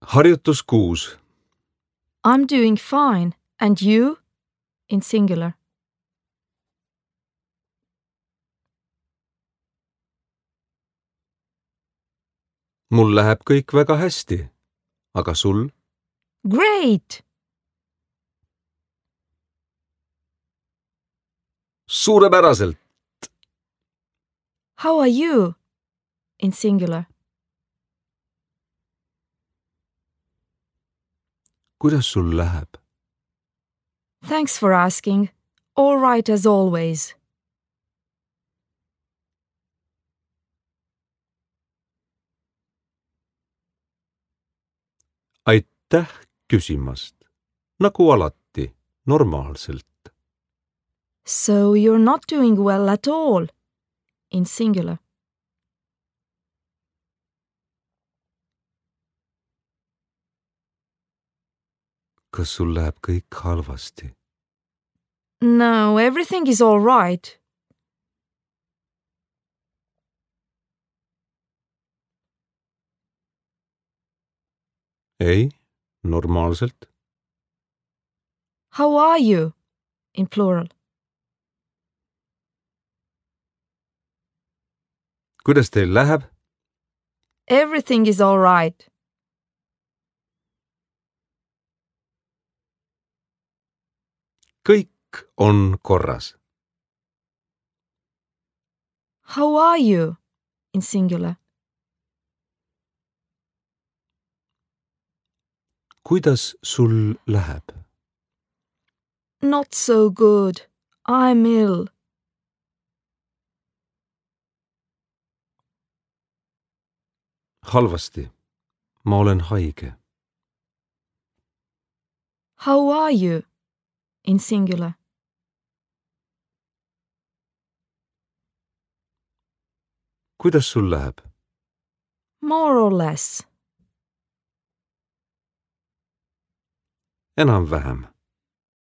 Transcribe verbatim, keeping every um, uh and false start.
Harjutus kuus. I'm doing fine. And you? In singular. Mul läheb kõik väga hästi. Aga sul? Great! Suurepäraselt. How are you? In singular. Kuidas sul läheb? Thanks for asking. All right as always. Aitäh küsimast. Nagu alati, normaalselt. So you're not doing well at all. In singular. Kas sul läheb kõik halvasti? No, everything is all right. Ei, normaalselt. How are you? In plural. Kuidas teil läheb? Everything is all right. Kõik on korras. How are you? In singular. Kuidas sul läheb? Not so good. I'm ill. Halvasti. Ma olen haige. How are you? In singular. Kuidas sul läheb? More or less. Enam-vähem.